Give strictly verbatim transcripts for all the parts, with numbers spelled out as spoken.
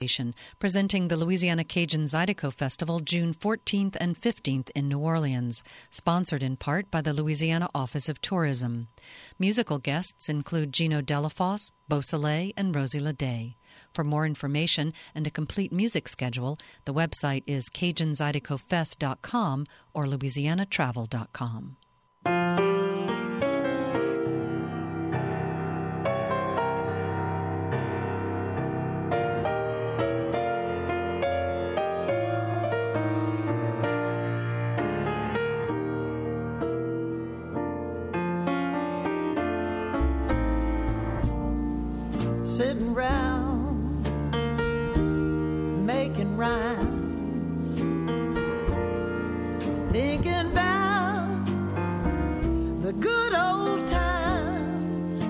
presenting the Louisiana Cajun Zydeco Festival June fourteenth and fifteenth in New Orleans, sponsored in part by the Louisiana Office of Tourism. Musical guests include Gino Delafosse, Beausoleil, and Rosie Leday. For more information and a complete music schedule, the website is cajun zydeco fest dot com or louisiana travel dot com. Sitting round, making rhymes, thinking about the good old times.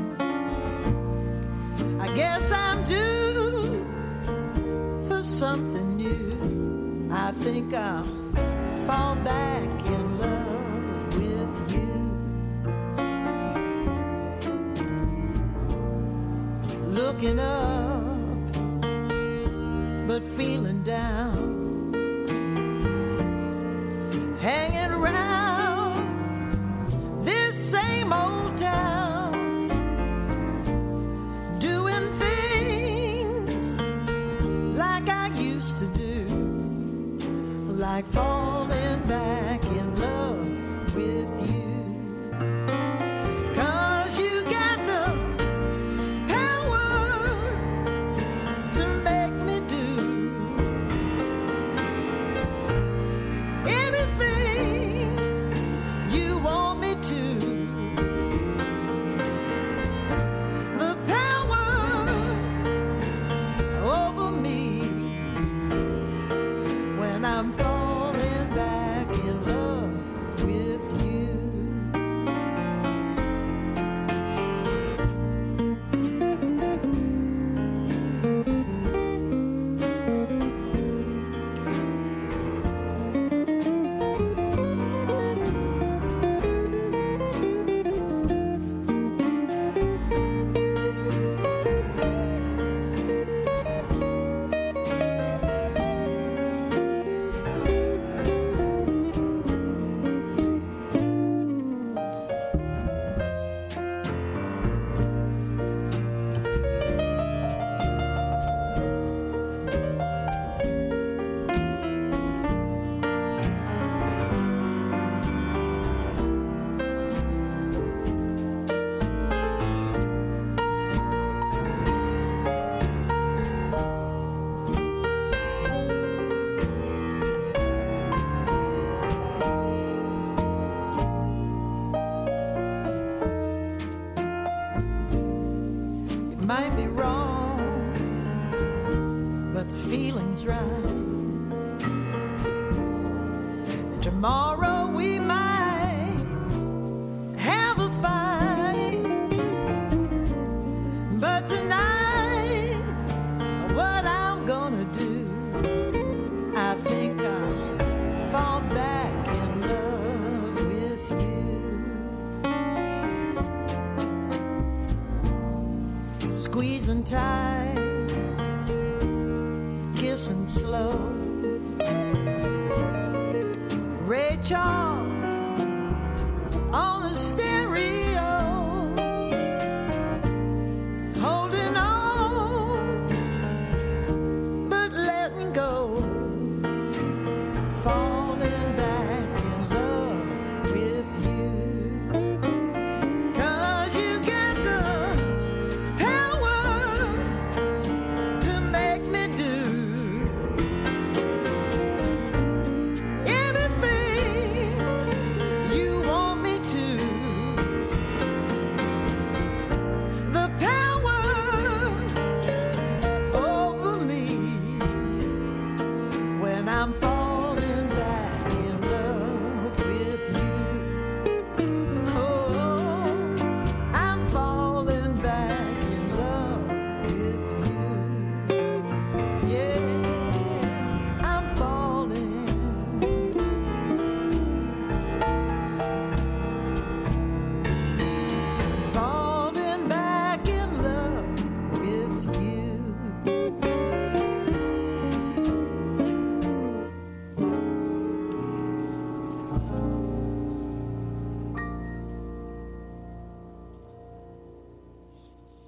I guess I'm due for something new. I think I'll fall back in love with you. Looking up, but feeling down, hanging around this same old town, doing things like I used to do, like falling back in love with you. Might be wrong, but the feeling's right. And tomorrow we might have a fight, but tonight, what I'm gonna do, I think I'll fall back in love with you. Squeezing tight, kissing slow, Ray Charles on the stereo, holding on, but letting go, falling back in love with you. 'Cause you get the anything you want me to.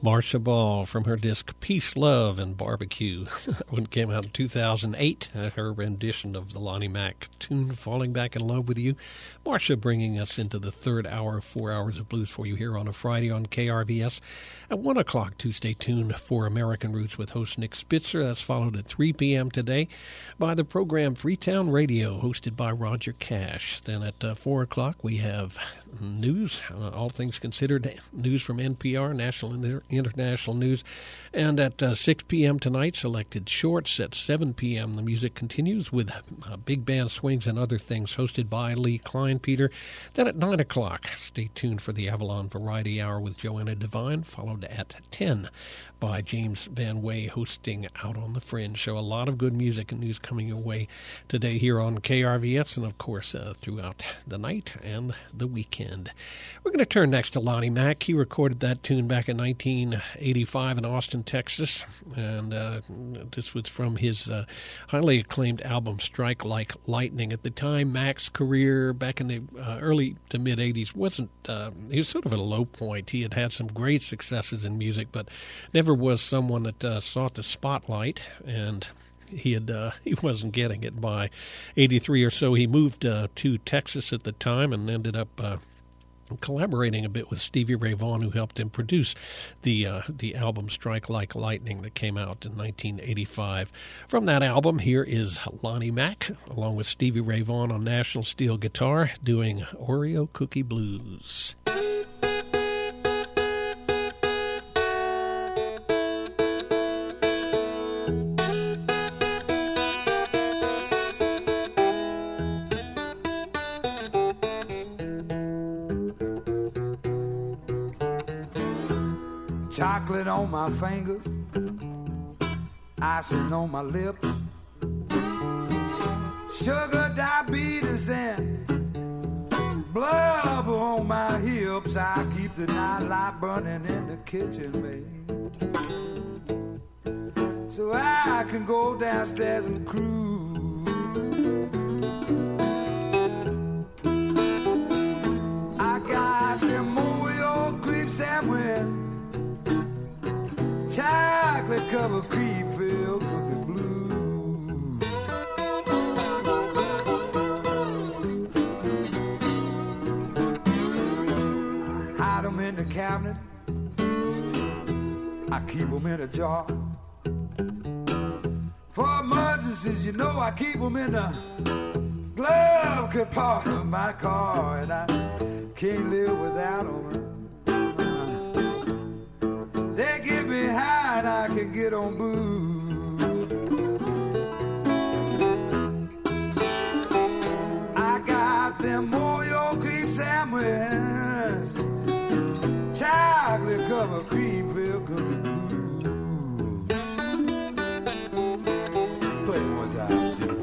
Marcia Ball from her disc Peace, Love, and Barbecue. When it came out in two thousand eight, uh, her rendition of the Lonnie Mack tune, Falling Back in Love with You. Marcia bringing us into the third hour of Four Hours of Blues for you here on a Friday on K R V S. At one o'clock, Tuesday tune for American Roots with host Nick Spitzer. That's followed at three p.m. today by the program Freetown Radio, hosted by Roger Cash. Then at uh, four o'clock, we have news, uh, all things considered, news from N P R, national and international news. And at uh, six p.m. tonight, selected shorts. At seven p.m., the music continues with uh, big band swings and other things, hosted by Lee Kleinpeter. Then at nine o'clock, stay tuned for the Avalon Variety Hour with Joanna Devine, followed at ten by James Van Way, hosting Out on the Fringe. So a lot of good music and news coming your way today here on K R V S, and of course uh, throughout the night and the weekend. We're going to turn next to Lonnie Mack. He recorded that tune back in nineteen eighty-five in Austin, Texas, and uh, this was from his uh, highly acclaimed album Strike Like Lightning. At the time, Mack's career back in the uh, early to mid-eighties wasn't, uh, he was sort of at a low point. He had had some great successes in music, but never was someone that uh, sought the spotlight, and he had uh, he wasn't getting it. By eighty-three or so, he moved uh, to Texas at the time and ended up uh, collaborating a bit with Stevie Ray Vaughan, who helped him produce the uh, the album Strike Like Lightning that came out in nineteen eighty-five. From that album, here is Lonnie Mack, along with Stevie Ray Vaughan on National Steel guitar, doing Oreo Cookie Blues. Chocolate on my fingers, icing on my lips, sugar, diabetes, and blubber on my hips. I keep the nightlight burning in the kitchen, babe, so I can go downstairs and cruise. I got them Oreo cream sandwich, chocolate covered cream filled cookie blue. I hide them in the cabinet, I keep them in a jar. For emergencies, you know I keep them in the glove compartment of my car, and I can't live without them. They get me high and I can get on booze. I got them Oreo cream sandwiches, chocolate covered cream filled cookie blues. Play it one time, Steve.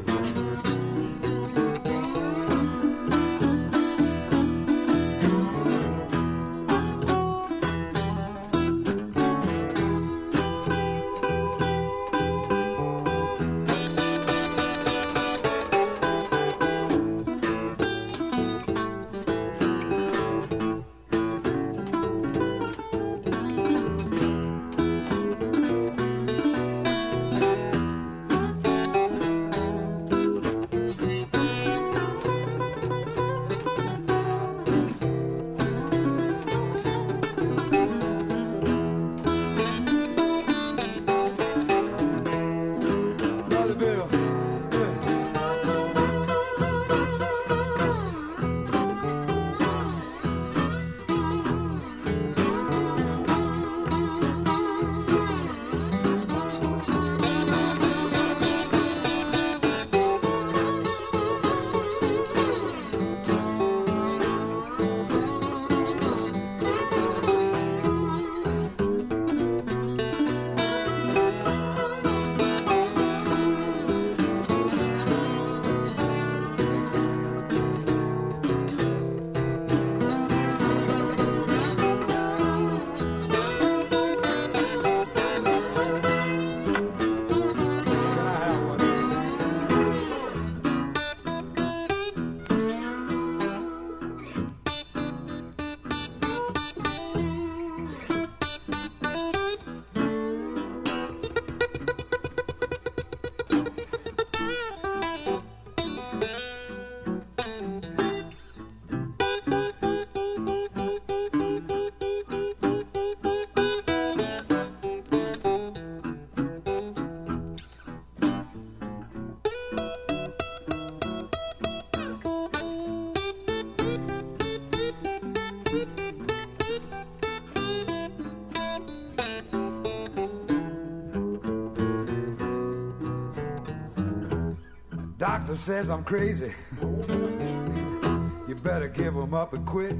Doctor says I'm crazy. You better give him up and quick.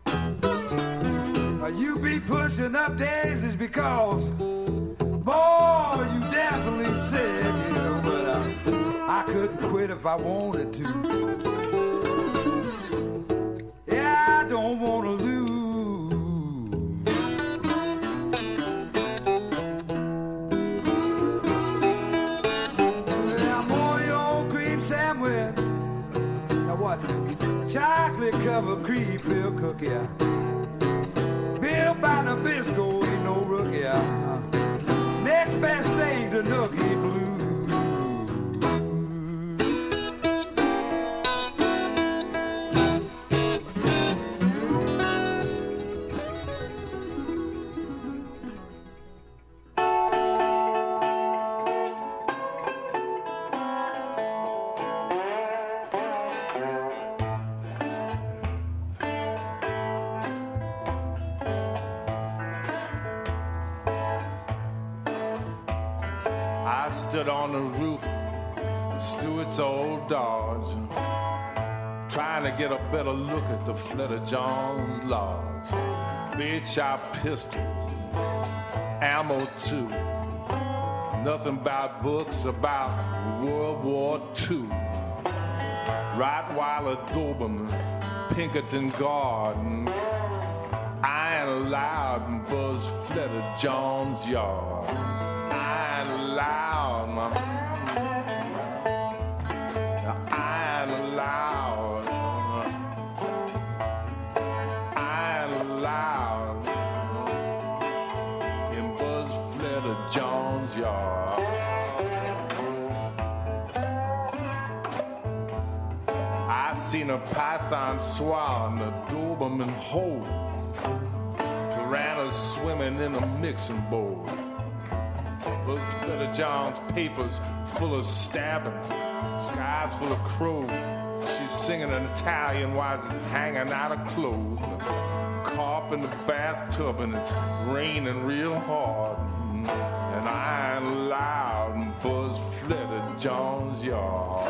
Uh, you be pushing up daisies because, boy, you definitely sick, you know, but uh, I couldn't quit if I wanted to. Yeah, I don't want to lose. Yeah, I'm on your old cream sandwich. Now watch me. Chocolate covered cream filled cookie. Bill by Nabisco ain't no rookie. Next best thing to Nookie Blue. Stood on the roof of Stewart's old Dodge, trying to get a better look at the Fletter Jones Lodge. Bait shot pistols, ammo too. Nothing about books about World War Two. Rottweiler Doberman, Pinkerton Garden, Iron Loud and Buzz Fletter Jones Yard. Iron Loud, my Iron Loud, Iron Loud in Buzz Fletter Jones' yard. I seen a python swallow in a Doberman hole, piranhas swimming in a mixing bowl. Buzz Fletter Jones' papers full of stabbing, skies full of crows. She's singing in Italian while she's hanging out of clothes. Carp in the bathtub and it's raining real hard. And Iron Loud in Buzz Fletter Jones' yard.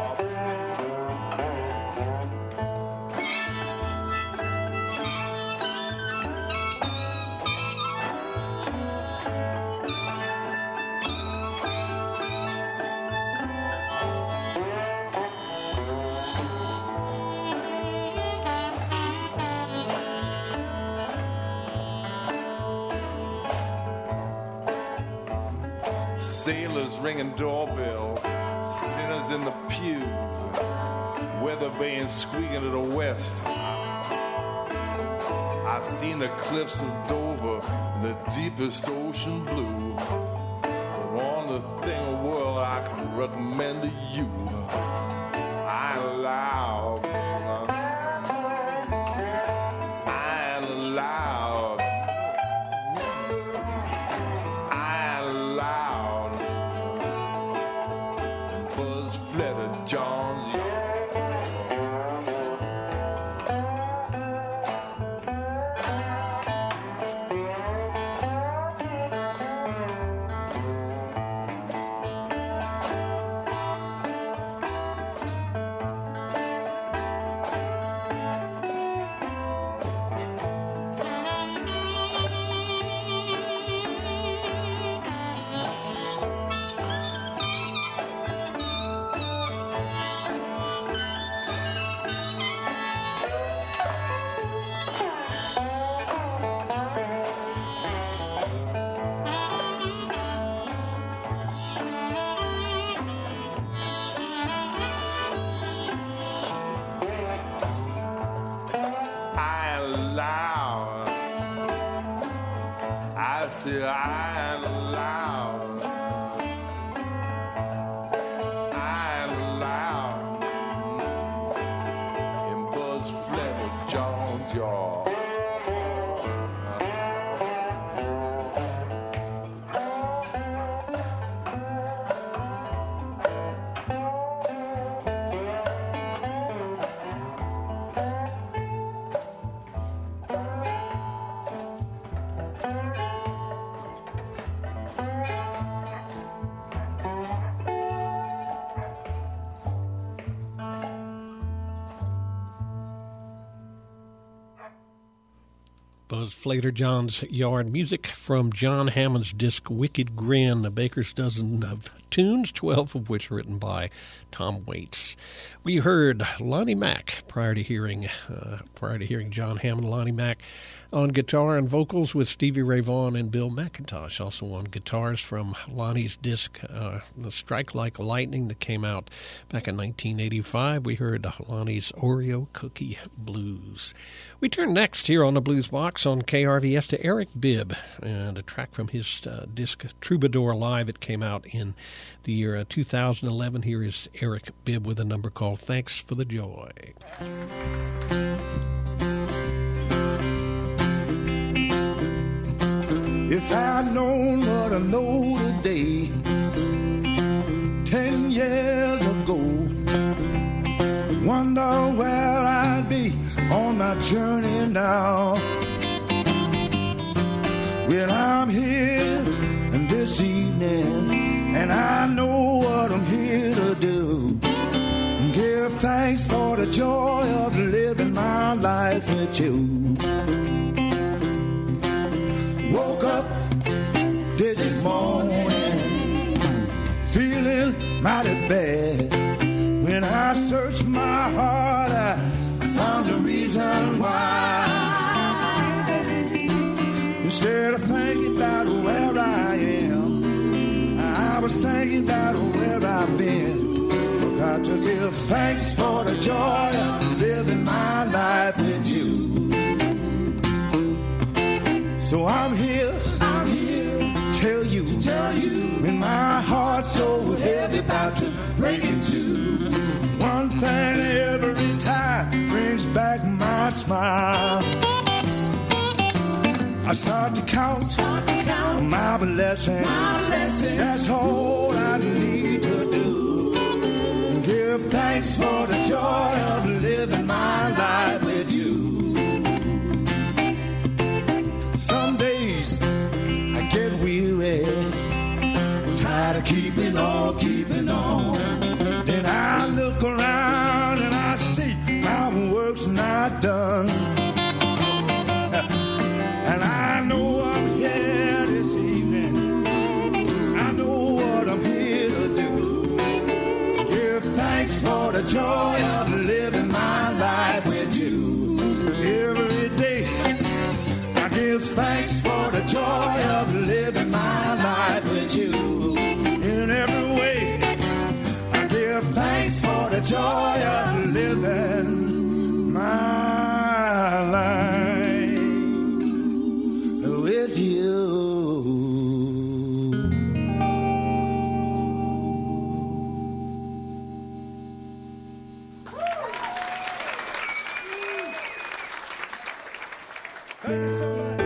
Sailors ringing doorbell, sinners in the pews, weather vane squeaking to the west. I seen the cliffs of Dover in the deepest ocean blue. But on the thing of world I can recommend to you, I allow, I allow. Jones, was Flater John's Yard, music from John Hammond's disc Wicked Grin, a baker's dozen of tunes, twelve of which are written by Tom Waits. We heard Lonnie Mack prior to hearing uh, prior to hearing John Hammond. Lonnie Mack on guitar and vocals with Stevie Ray Vaughan and Bill McIntosh, also on guitars, from Lonnie's disc uh, The Strike Like Lightning that came out back in nineteen eighty-five. We heard Lonnie's Oreo Cookie Blues. We turn next here on the Blues Box on K R V S to Eric Bibb and a track from his uh, disc Troubadour Live. It came out in the year uh, two thousand eleven. Here is Eric Bibb with a number called Thanks for the Joy. If I'd known what I know today, ten years ago, wonder where I'd be on my journey now. Well, I'm here and this evening, and I know what I'm here to do. Give thanks for the joy of living my life with you. Woke up this morning feeling mighty bad. When I searched my heart, I found a reason why. Instead of thinking about where I am, I was thinking about where I've been. Forgot to give thanks for the joy of living my life with you. So I'm here, I'm here to tell you, to tell you, when my heart's so heavy about to break in two. One thing every time brings back my smile. I start to count, start to count my blessings. My blessings. That's all I need to do. Give thanks for the joy of living my life with you. Some days I get weary, tired of keeping on, keeping on. Then I look around and I see my work's not done. And I know I'm here this evening. I know what I'm here to do. Give thanks for the joy of living my life with you. Every day I give thanks for the joy of living my life with you. In every way I give thanks for the joy of living my life with you. Thank you so much.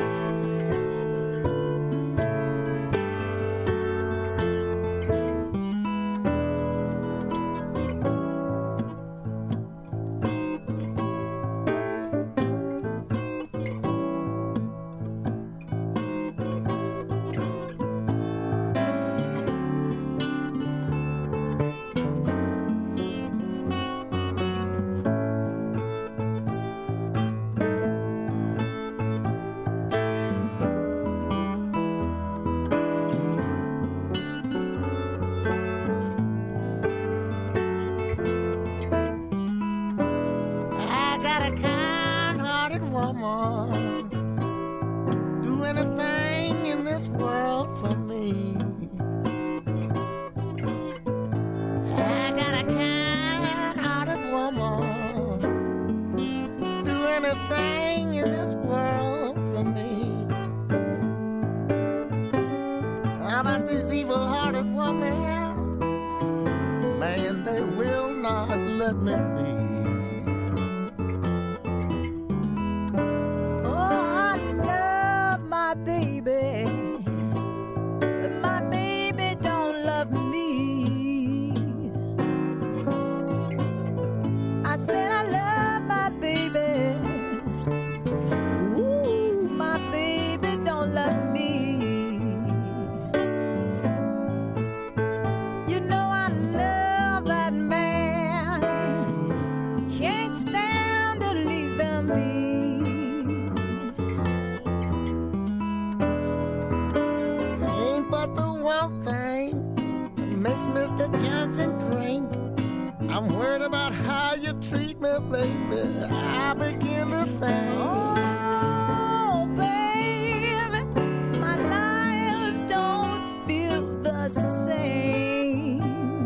I'm worried about how you treat me, baby. I begin to think. Oh, baby, my life don't feel the same.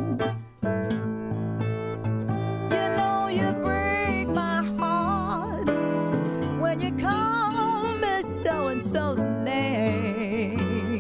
You know you break my heart when you call me so-and-so's name.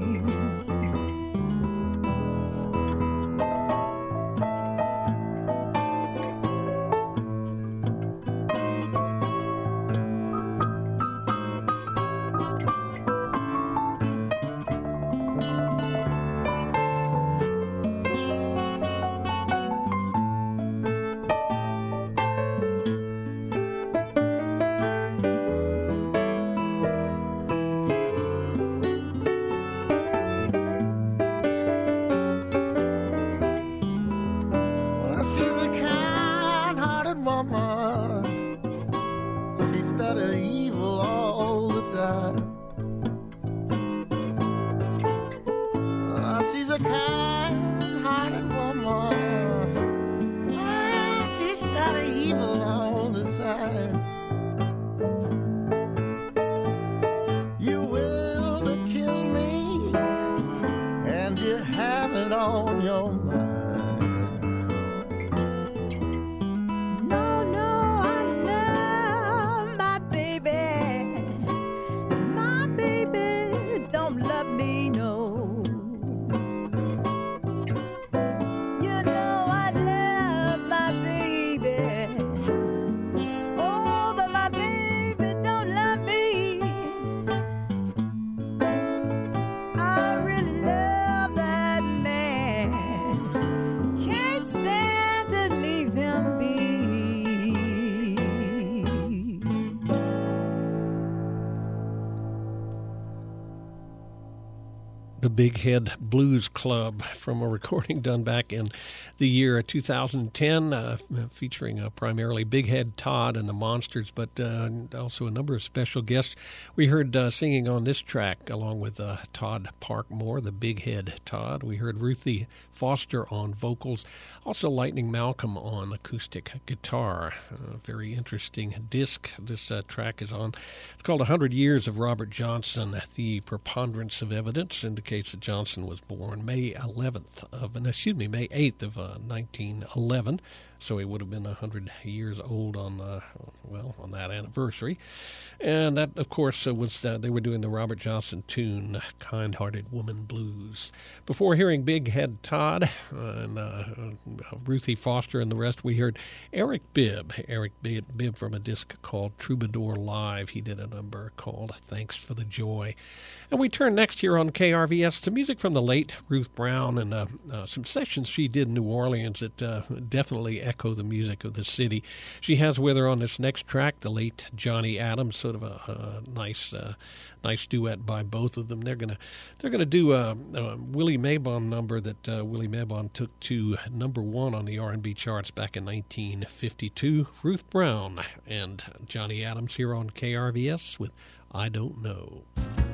The Big Head Blues Club from a recording done back in the year two thousand ten, uh, featuring uh, primarily Big Head Todd and the Monsters, but uh, also a number of special guests. We heard uh, singing on this track, along with uh, Todd Parkmore, the Big Head Todd. We heard Ruthie Foster on vocals, also Lightning Malcolm on acoustic guitar. A very interesting disc this uh, track is on. It's called one hundred Years of Robert Johnson. The preponderance of evidence indicates that Johnson was born May eleventh of, excuse me, May eighth of uh, nineteen eleven. So he would have been one hundred years old on, uh, well, on that anniversary. And that, of course, uh, was uh, they were doing the Robert Johnson tune, Kind-Hearted Woman Blues. Before hearing Big Head Todd uh, and uh, uh, Ruthie Foster and the rest, we heard Eric Bibb. Eric Bibb from a disc called Troubadour Live. He did a number called Thanks for the Joy. And we turn next here on K R V S to music from the late Ruth Brown and uh, uh, some sessions she did in New Orleans that uh, definitely echo the music of the city. She has with her on this next track the late Johnny Adams, sort of a, a nice, uh, nice duet by both of them. They're gonna, they're gonna do a, a Willie Mabon number that uh, Willie Mabon took to number one on the R and B charts back in nineteen fifty-two. Ruth Brown and Johnny Adams here on K R V S with I Don't Know.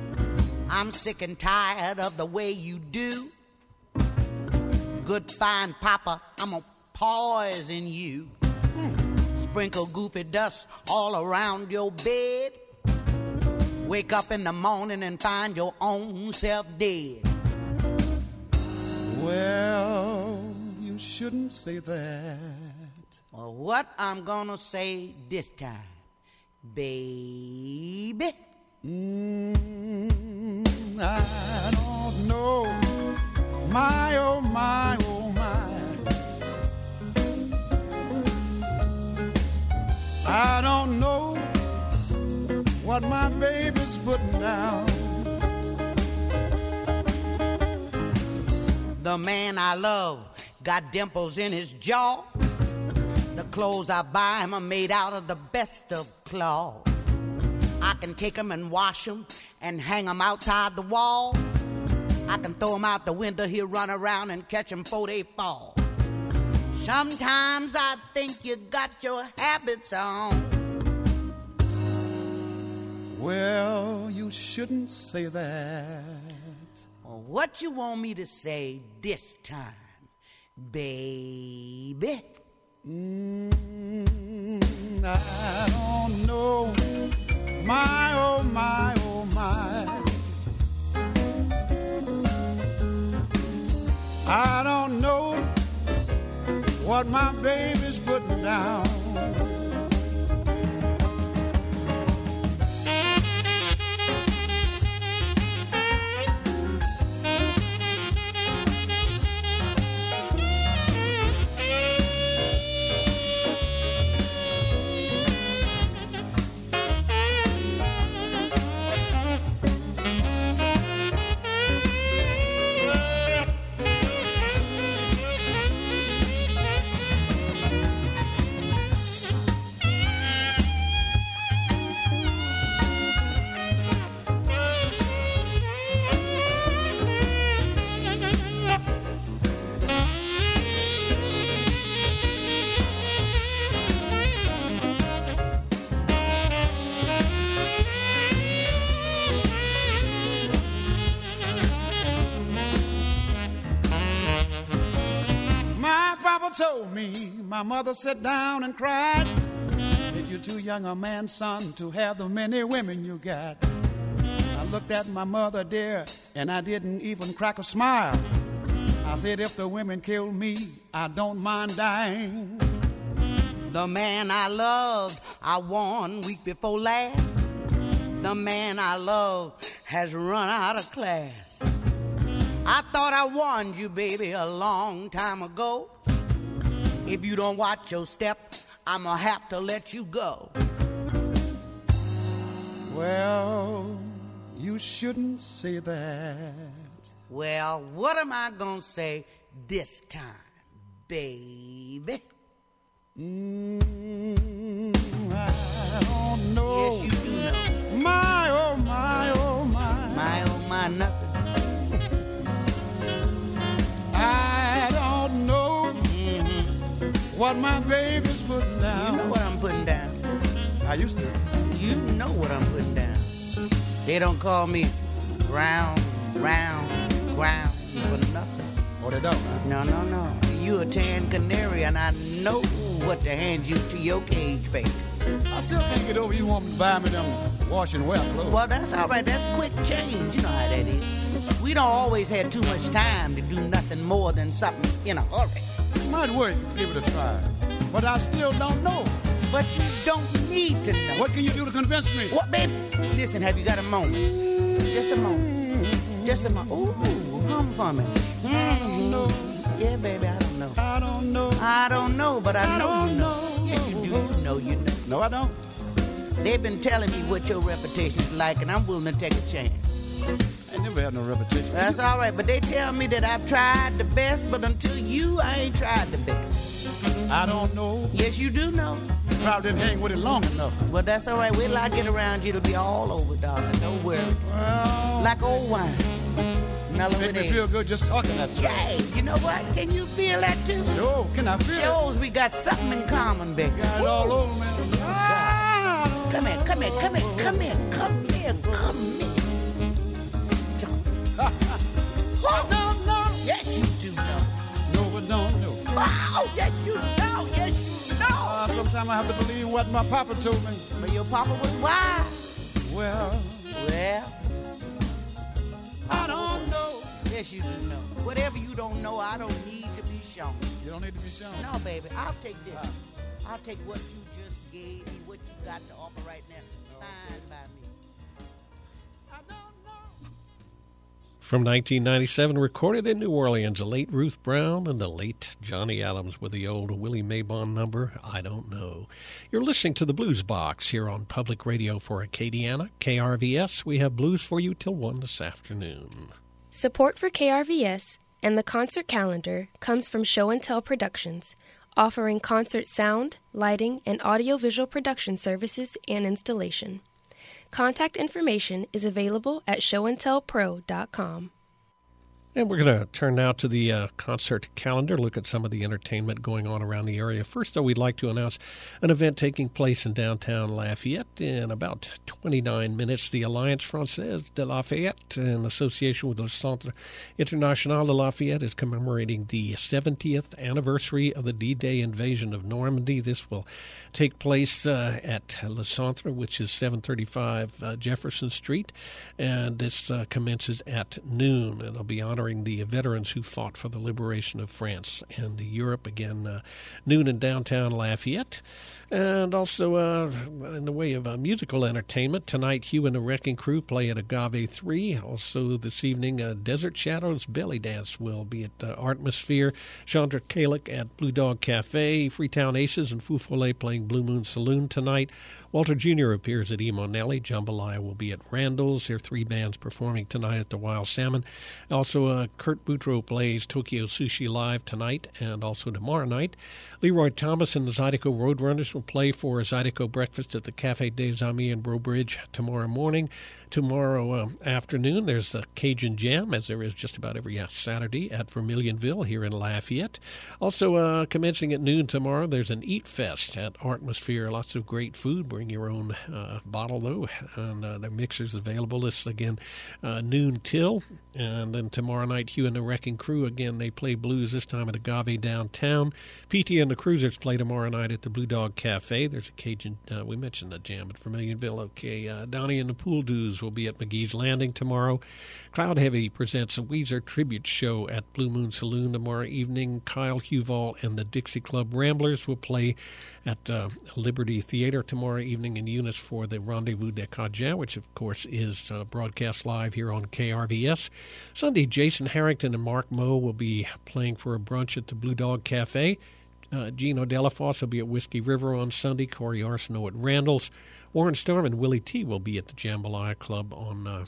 I'm sick and tired of the way you do. Good fine papa, I'm gonna poison you. Hmm. Sprinkle goofy dust all around your bed. Wake up in the morning and find your own self dead. Well, you shouldn't say that. Well, what I'm gonna say this time, baby? Mm, I don't know, my oh my oh my. I don't know what my baby's putting down. The man I love got dimples in his jaw. The clothes I buy him are made out of the best of cloth. I can take them and wash them and hang them outside the wall. I can throw them out the window, he'll run around and catch them before they fall. Sometimes I think you got your habits on. Well, you shouldn't say that. Well, what you want me to say this time, baby? Mm, I don't know, my, oh, my, oh, my. I don't know what my baby's putting down. Told me, my mother sat down and cried, said you're too young a man, son, to have the many women you got. I looked at my mother, dear, and I didn't even crack a smile. I said, if the women kill me, I don't mind dying. The man I loved, I won week before last. The man I loved has run out of class. I thought I warned you, baby, a long time ago. If you don't watch your step, I'ma have to let you go. Well, you shouldn't say that. Well, what am I gonna say this time, baby? Mm, I don't know. Yes, you do know. My, oh, my, oh, my. My, oh, my, nothing. I don't know what my baby's putting down. You know what I'm putting down. I used to. You know what I'm putting down. They don't call me round, round, ground for nothing. Oh, they don't, huh? No, no, no. You a tan canary, and I know what to hand you to your cage, baby. I still can't get over you want me to buy me them wash and wear clothes. Well, that's all right. That's quick change. You know how that is. We don't always have too much time to do nothing more than something in a hurry. Might work, give it a try. But I still don't know. But you don't need to know. What can you do to convince me? What, baby? Listen, have you got a moment? Just a moment. Just a moment. Ooh, hum for me. Mm-hmm. I don't know. Yeah, baby, I don't know. I don't know. I don't know, but I, I know don't you know. know. Yes, you do. You know, you know. No, I don't. They've been telling me what your reputation is like, and I'm willing to take a chance. I never had no reputation. That's all right, but they tell me that I've tried the best, but until you, I ain't tried the best. I don't know. Yes, you do know. Probably didn't hang with it long enough. Well, that's all right. We'll like it around you. It'll be all over, darling. Don't worry. Well, Like old wine. Mellow make it me is. feel good just talking that stuff. Hey, you know what? Can you feel that too? Sure, can I feel it? Shows we got something in common, baby. Got it all over me. Ah, Come here, come here, come here, come here, come here, come here. I don't know. Yes, you do know. No, but don't know. Oh, yes, you know. Yes, you know. Uh, Sometimes I have to believe what my papa told me. But your papa was wise. Well, Well, I don't know. yes, you do know. Whatever you don't know, I don't need to be shown. You don't need to be shown. No, baby, I'll take this. I'll take what you just gave me, what you got to offer right now. Fine by me. I don't know. From nineteen ninety-seven, recorded in New Orleans, the late Ruth Brown and the late Johnny Adams with the old Willie Maybon number, I Don't Know. You're listening to the Blues Box here on Public Radio for Acadiana, K R V S. We have blues for you till one this afternoon. Support for K R V S and the concert calendar comes from Show and Tell Productions, offering concert sound, lighting, and audiovisual production services and installation. Contact information is available at show and tell pro dot com. And we're going to turn now to the uh, concert calendar, look at some of the entertainment going on around the area. First, though, we'd like to announce an event taking place in downtown Lafayette in about twenty-nine minutes. The Alliance Française de Lafayette, in association with the Centre International de Lafayette, is commemorating the seventieth anniversary of the D-Day invasion of Normandy. This will take place uh, at Le Centre, which is seven thirty-five uh, Jefferson Street, and this uh, commences at noon, and they'll be honoring the veterans who fought for the liberation of France and Europe. Again, uh, noon in downtown Lafayette. And also, uh, in the way of uh, musical entertainment, tonight Hugh and the Wrecking Crew play at Agave three. Also this evening, uh, Desert Shadows Belly Dance will be at uh, Artmosphere. Chandra Kalik at Blue Dog Cafe. Freetown Aces and Fou Follet playing Blue Moon Saloon tonight. Walter Junior appears at E. Monelli. Jambalaya will be at Randall's. There are three bands performing tonight at the Wild Salmon. Also, uh, Kurt Boutreau plays Tokyo Sushi Live tonight and also tomorrow night. Leroy Thomas and the Zydeco Roadrunners will play for a Zydeco breakfast at the Café des Amis in Brobridge tomorrow morning. Tomorrow uh, afternoon, there's a Cajun Jam, as there is just about every Saturday at Vermilionville here in Lafayette. Also, uh, commencing at noon tomorrow, there's an Eat Fest at Artmosphere. Lots of great food. Bring your own uh, bottle, though, and uh, the mixer's available. This, again, uh, noon till. And then tomorrow night, Hugh and the Wrecking Crew, again, they play blues, this time at Agave downtown. P T and the Cruisers play tomorrow night at the Blue Dog Cafe. There's a Cajun, uh, we mentioned the jam at Vermilionville. Okay, uh, Donnie and the Pool Doos will be at McGee's Landing tomorrow. Cloud Heavy presents a Weezer tribute show at Blue Moon Saloon tomorrow evening. Kyle Huval and the Dixie Club Ramblers will play at uh, Liberty Theater tomorrow evening in Eunice for the Rendezvous des Cajuns, which, of course, is uh, broadcast live here on K R V S. Sunday, Jason Harrington and Mark Moe will be playing for a brunch at the Blue Dog Cafe. Uh, Gino Delafosse will be at Whiskey River on Sunday. Corey Arsenault at Randall's. Warren Storm and Willie T will be at the Jambalaya Club on uh,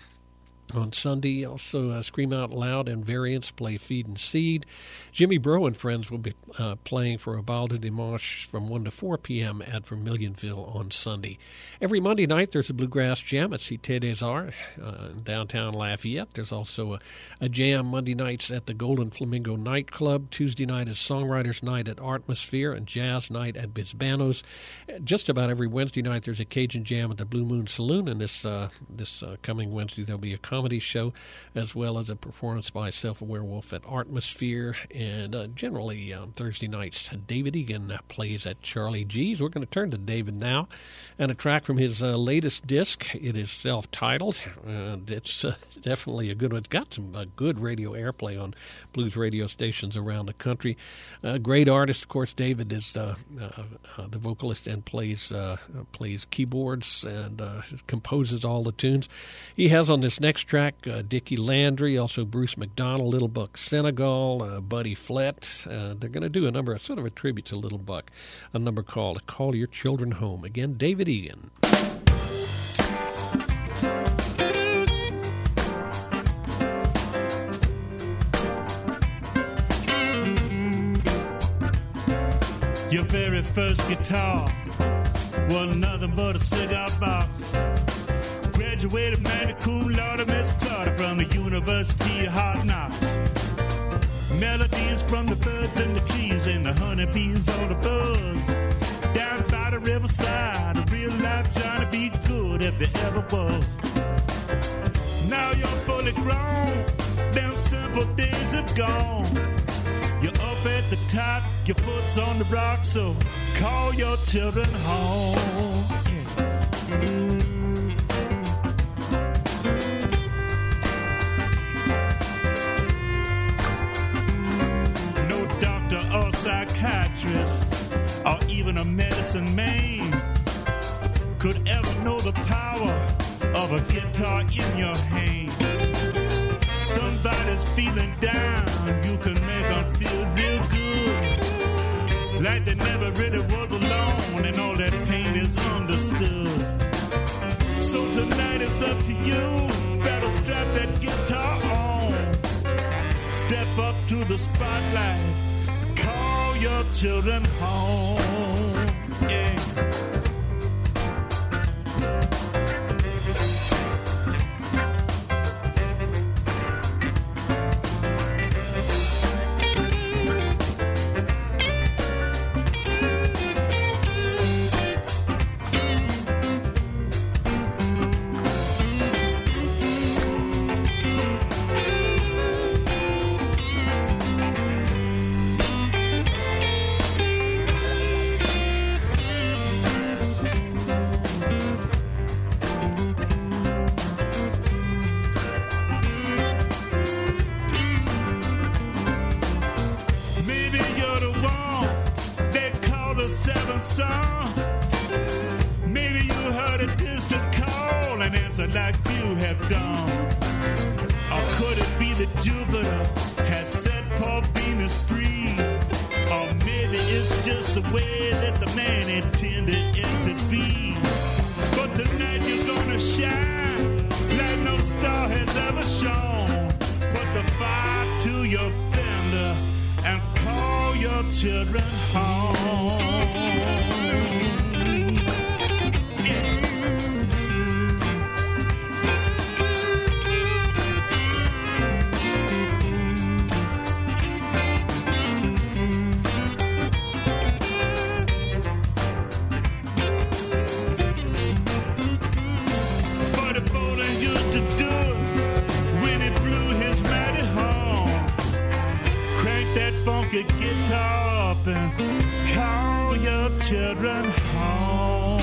on Sunday. Also, uh, Scream Out Loud and Variants play Feed and Seed. Jimmy Bro and Friends will be uh, playing for a Bal de Dimanche from one to four p.m. at Vermilionville on Sunday. Every Monday night, there's a Bluegrass Jam at Cité des Arts uh, in downtown Lafayette. There's also a, a jam Monday nights at the Golden Flamingo Nightclub. Tuesday night is Songwriters Night at Artmosphere and Jazz Night at Bisbanos. Just about every Wednesday night, there's a Cajun Jam at the Blue Moon Saloon, and this, uh, this uh, coming Wednesday, there'll be a comedy show, as well as a performance by Self-Aware Wolf at Artmosphere. And uh, generally on Thursday nights, David Egan plays at Charlie G's. We're going to turn to David now, and a track from his uh, latest disc. It is self-titled, and it's uh, definitely a good one. It's got some uh, good radio airplay on blues radio stations around the country. A great artist, of course. David is uh, uh, uh, the vocalist and plays uh, plays keyboards and uh, composes all the tunes. He has on this next track uh, Dickie Landry, also Bruce McDonald, Little Buck Senegal, uh, Buddy Flett. Uh, they're going to do a number, sort of a tribute to Little Buck, a number called Call Your Children Home. Again, David Egan. Your very first guitar was nothing but a cigar box. Graduated magna cum laude, Miss Carter, from the University of Hard Knocks. Melodies from the birds and the trees and the honeybees on the buzz. Down by the riverside, a real life Johnny B. Good if there ever was. Now you're fully grown, them simple days have gone. You're up at the top, your foot's on the rock, so call your children home. Yeah. Or psychiatrist, or even a medicine man could ever know the power of a guitar in your hand. Somebody's feeling down, you can make them feel real good, like they never really was alone and all that pain is understood. So tonight it's up to you, better strap that guitar on, step up to the spotlight, call your children home. Yeah. one song. Maybe you heard a distant call and answered like you have done. Or could it be that Jupiter has set poor Venus free? Or maybe it's just the way that the man intended it to be. But tonight you're gonna shine like no star has ever shone. Put the fire to your fender and call your children home. Yeah. Funky guitar up and call your children home.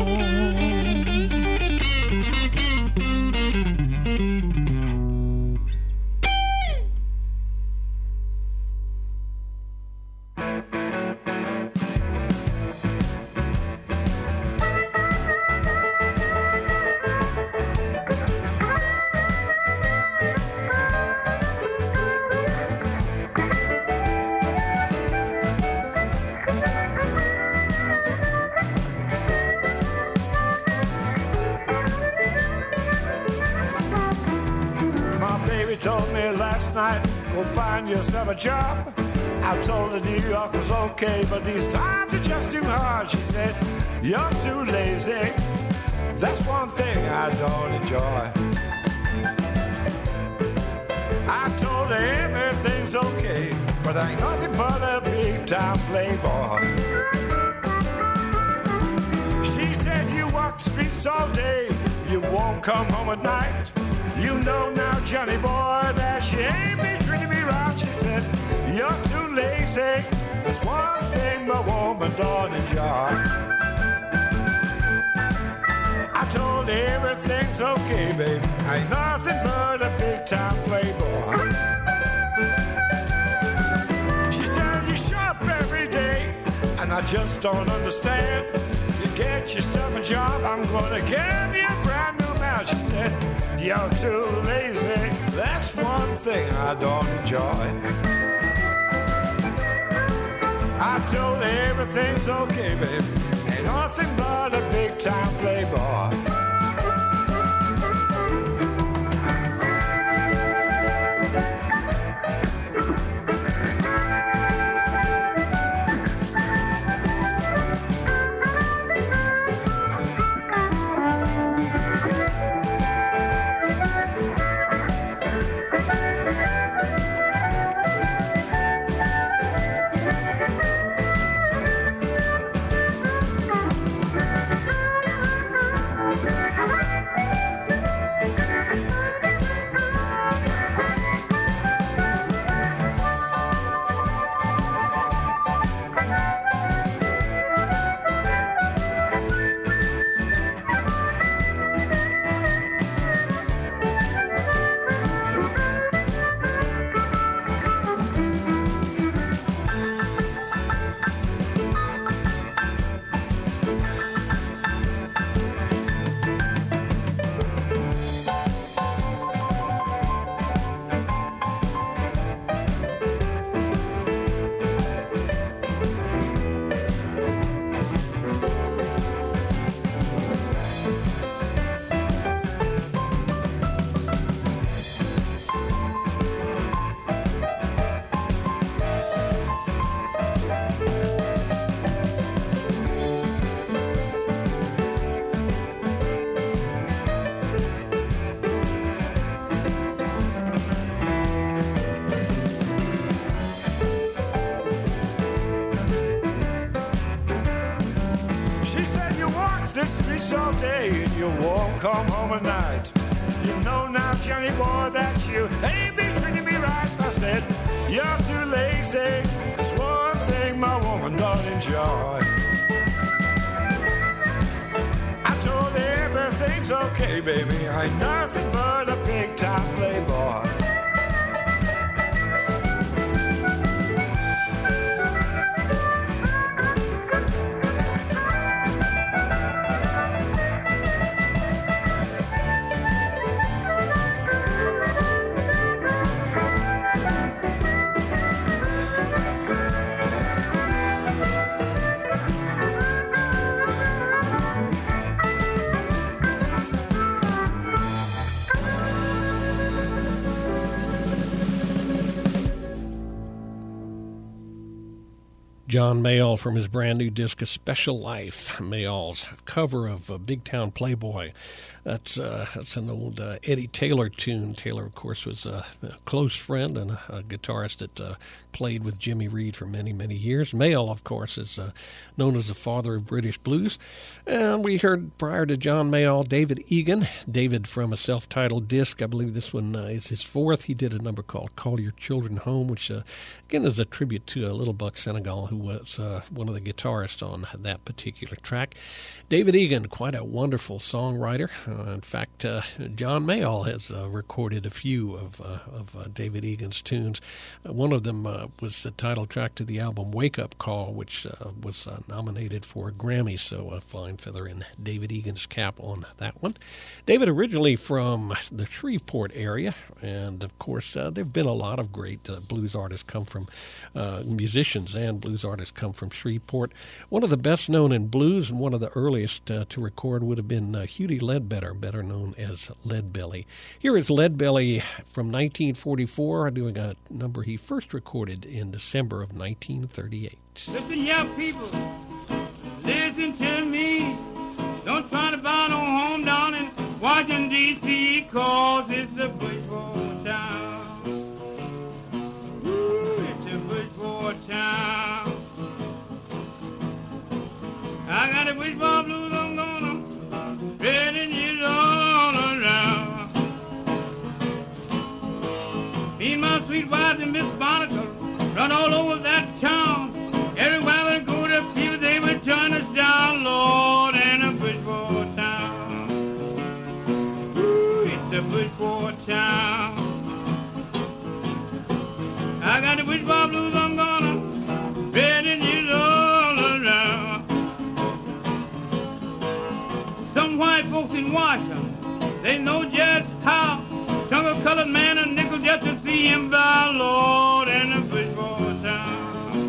Told me last night, go find yourself a job. I told her New York was okay, but these times are just too hard. She said, you're too lazy. That's one thing I don't enjoy. I told her everything's okay, but I ain't nothing but a big time playboy. She said, you walk the streets all day, you won't come home at night. You know now, Johnny boy, that she ain't been treating me right. She said, you're too lazy. That's one thing my woman don't enjoy. I told her everything's okay, baby. I ain't nothing but a big-time playboy. She said, you shop every day, and I just don't understand. You get yourself a job, I'm gonna give you a brand new man. She said, you're too lazy. That's one thing I don't enjoy. I told her everything's okay, baby. Ain't nothing but a big-time playboy. All day and you won't come home at night. You know now, Johnny boy, that you ain't been treating me right. I said, you're too lazy. That's one thing my woman don't enjoy. I told her everything's okay, baby. I ain't nothing but a big-time playboy. John Mayall from his brand new disc, A Special Life. Mayall's cover of uh, Big Town Playboy. That's uh, that's an old uh, Eddie Taylor tune. Taylor, of course, was a, a close friend and a, a guitarist that uh, played with Jimmy Reed for many, many years. Mayall, of course, is uh, known as the father of British blues. And we heard prior to John Mayall, David Egan. David from a self-titled disc. I believe this one uh, is his fourth. He did a number called Call Your Children Home, which, uh, again, is a tribute to uh, Little Buck Senegal, who was uh, one of the guitarists on that particular track. David Egan, quite a wonderful songwriter. Uh, in fact, uh, John Mayall has uh, recorded a few of, uh, of uh, David Egan's tunes. Uh, one of them uh, was the title track to the album Wake Up Call, which uh, was uh, nominated for a Grammy, so a fine feather in David Egan's cap on that one. David originally from the Shreveport area, and of course uh, there have been a lot of great uh, blues artists come from, uh, musicians and blues artists come from Shreveport. One of the best known in blues and one of the earliest uh, to record would have been uh, Hudie Ledbetter, better known as Leadbelly. Here is Leadbelly from nineteen forty-four, doing a number he first recorded in December of nineteen thirty-eight. Listen, young people, listen to me. Don't try to buy no home down in Washington, D C, cause it's a Bushport town. Ooh, it's a Bushport town. I got a Bushport blues, I'm gonna spread it is all around. Me and my sweet wife and Miss Monica run all over that town. Everywhere we go to people, they would turn us down, Lord, in a Bushport town. Ooh, it's a Bushport town. I got the Bushport blues, I'm gonna spread it is all around. Some white folks in Washington, they know just how. Some a colored man a nickel just to see him by, Lord, in a Bushport town.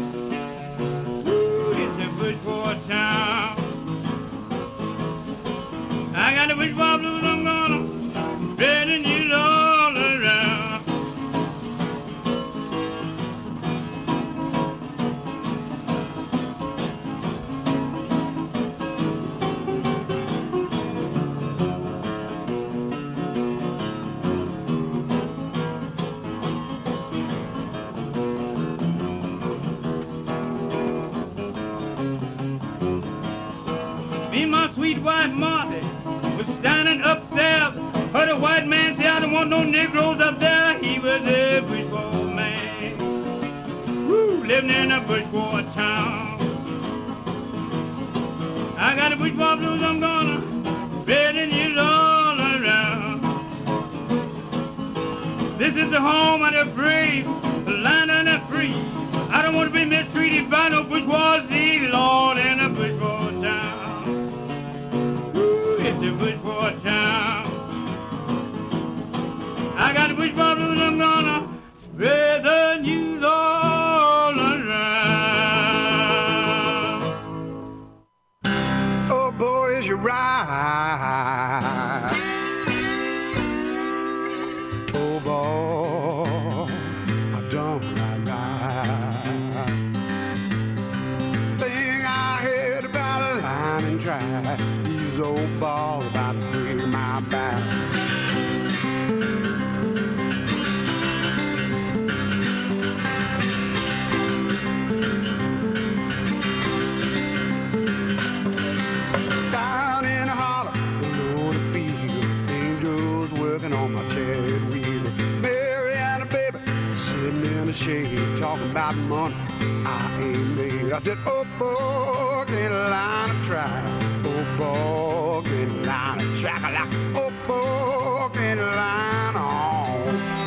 Ooh, it's a Bushport town. I got the Bushport blues, I'm gonna spread the news all around. Me and my sweet wife Martha was standing upstairs. Heard a white man say, I don't want no Negroes up there. He was a Bushport man. Woo, living in a Bushport town. I got a Bushport blues, I'm gonna spread it is all around. This is the home of the brave, the land of the free. I don't want to be mistreated by no bourgeoisie, Lord, in a Bushport town. It's a Bushport town. I got the Bushport blues, I'm gonna spread the news all around. Oh, boy, is you right. Oh, boy, I've done right, right. Thing I heard about a line and dry. These old balls about to break my back. Down in the holler, below the field, angels working on my chariot wheel. Mary and a baby sitting in the shade, talking about money I ain't made. I said, oh, boy, get a line of try. Oh, boy, get a line of chocolate. Oh, boy, get a line on.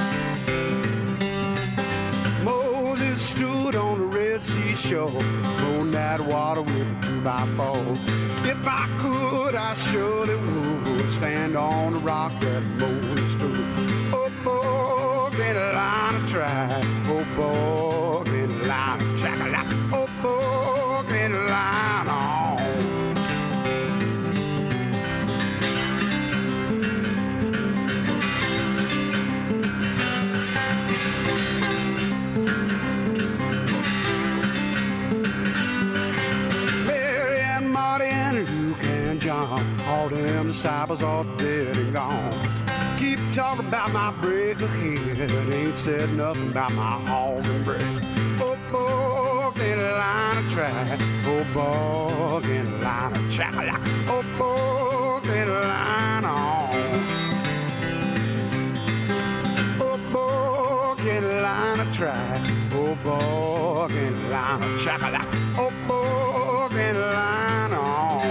Moses stood on the Red Sea shore, flowing that water with a two by four. If I could, I surely would stand on the rock that Moses stood. Oh, boy, get a line of try. Oh, boy, get a line of chocolate. Oh, boy, get a line on. All them disciples all dead and gone. Keep talking about my break ahead. Ain't said nothing about my hog and bread. Oh, bog in a line of track. Oh, bog in a line of track. Oh, bog in a line on. Oh, bog in a line of track. Oh, bog in a line of track. Oh, bog in a line on.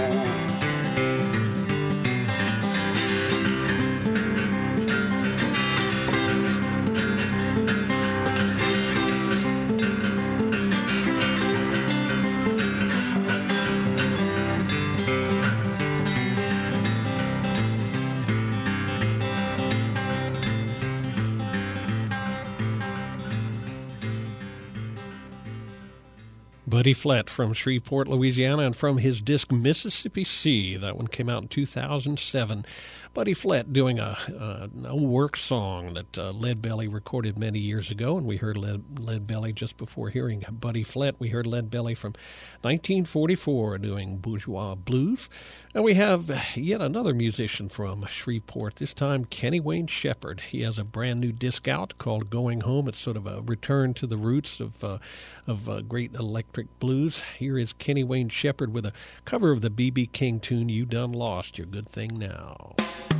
Buddy Flett from Shreveport, Louisiana, and from his disc Mississippi Sea. That one came out in two thousand seven. Buddy Flett doing a, a no work song that uh, Lead Belly recorded many years ago, and we heard Lead, Lead Belly just before hearing Buddy Flett. We heard Lead Belly from nineteen forty-four doing Bourgeois Blues. And we have yet another musician from Shreveport, this time Kenny Wayne Shepherd. He has a brand new disc out called Going Home. It's sort of a return to the roots of, uh, of uh, great electric blues. Here is Kenny Wayne Shepherd with a cover of the B B King tune, You Done Lost Your Good Thing Now.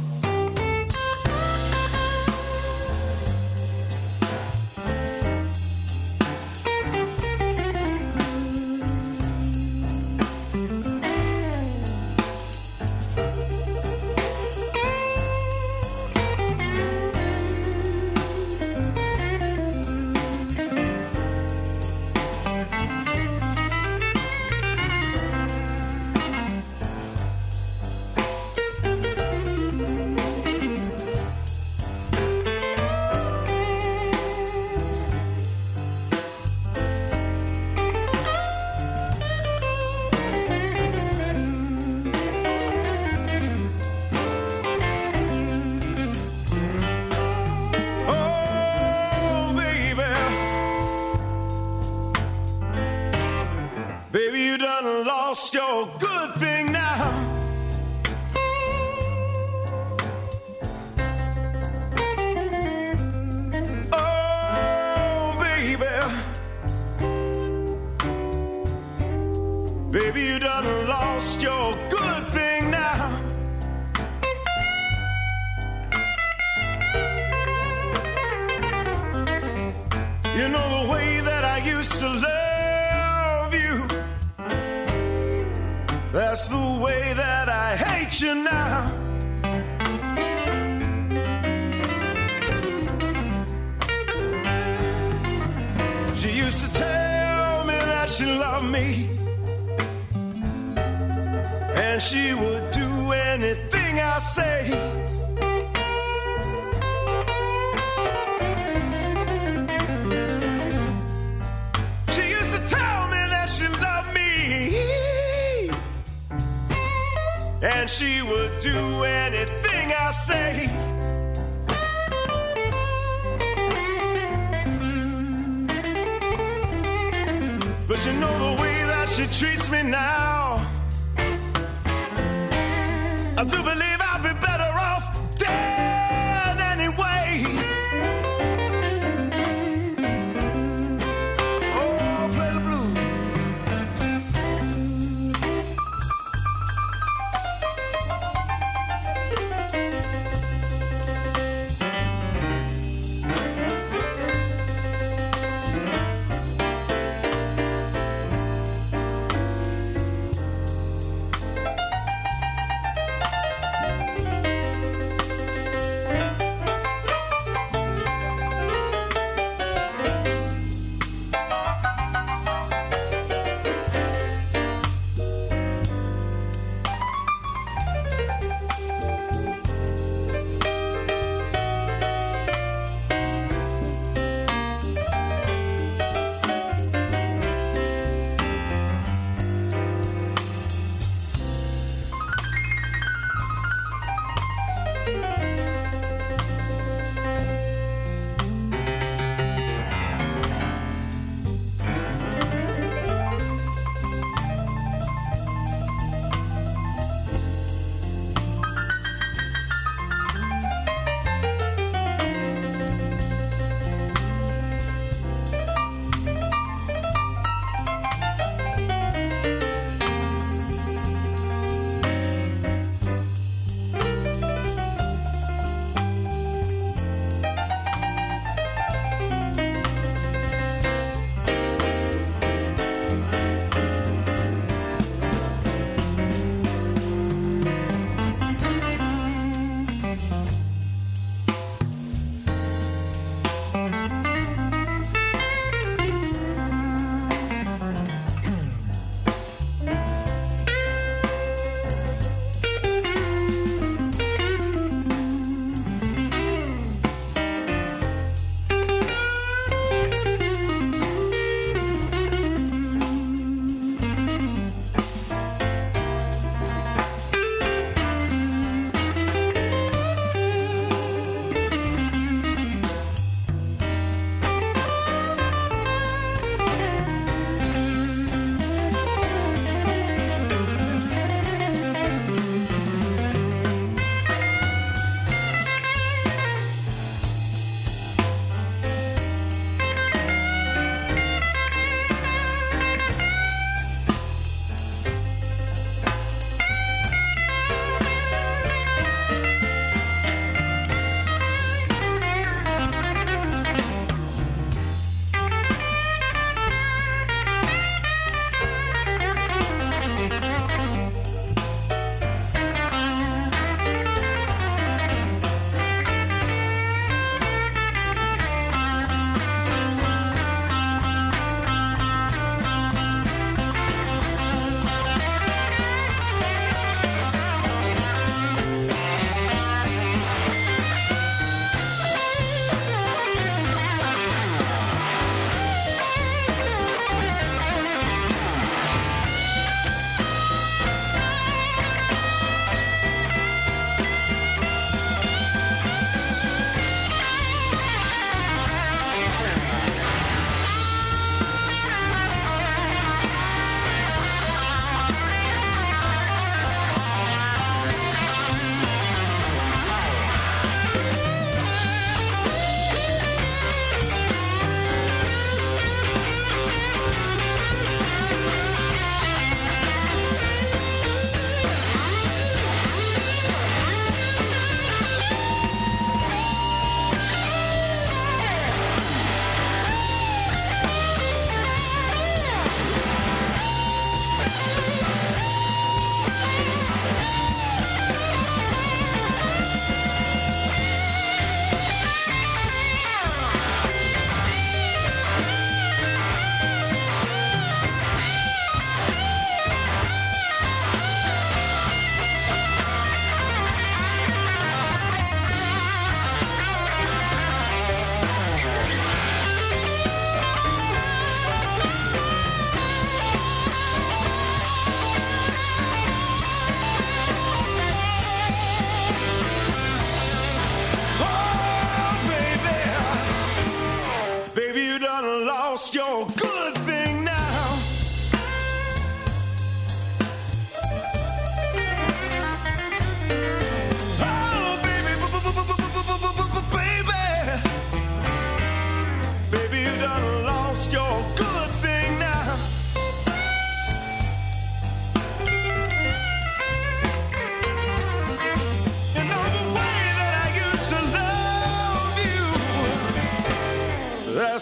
Lost your good thing now. Oh, baby. Baby, you done lost your good thing now. You know the way that I used to love you. That's the way that I hate you now. She used to tell me that she loved me, and she would do anything I say. She used to tell me that she loved me, and she would do anything I say. But you know the way that she treats me now, I do believe I'd be better off dead anyway. Oh, play the blues.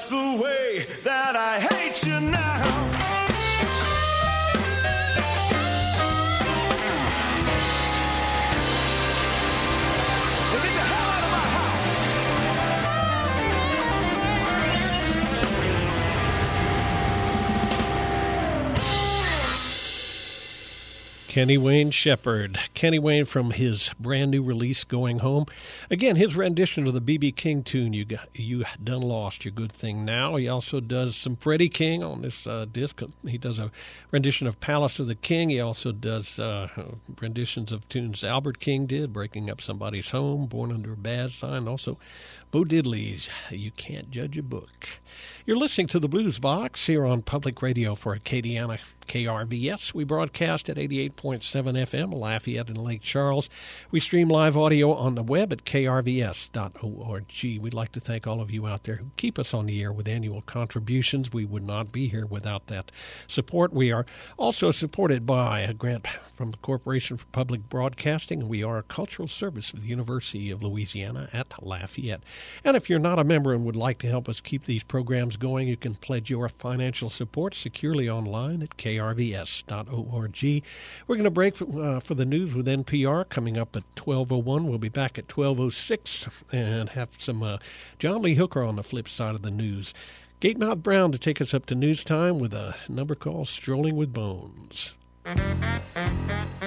That's the way that I hate you now. Kenny Wayne Shepherd. Kenny Wayne from his brand new release, Going Home. Again, his rendition of the B B King tune, You Got, You Done Lost Your Good Thing Now. He also does some Freddie King on this uh, disc. He does a rendition of Palace of the King. He also does uh, renditions of tunes Albert King did, Breaking Up Somebody's Home, Born Under a Bad Sign. Also, Bo Diddley's You Can't Judge a Book. You're listening to the Blues Box here on Public Radio for Acadiana K R V S. We broadcast at eighty-eight point seven F M, Lafayette and Lake Charles. We stream live audio on the web at K R V S dot org. We'd like to thank all of you out there who keep us on the air with annual contributions. We would not be here without that support. We are also supported by a grant from the Corporation for Public Broadcasting. We are a cultural service of the University of Louisiana at Lafayette. And if you're not a member and would like to help us keep these programs going, you can pledge your financial support securely online at K R V S dot org. We're going to break for, uh, for the news with N P R coming up at twelve oh one. We'll be back at twelve oh six and have some uh, John Lee Hooker on the flip side of the news. Gatemouth Brown to take us up to news time with a number called Strolling with Bones.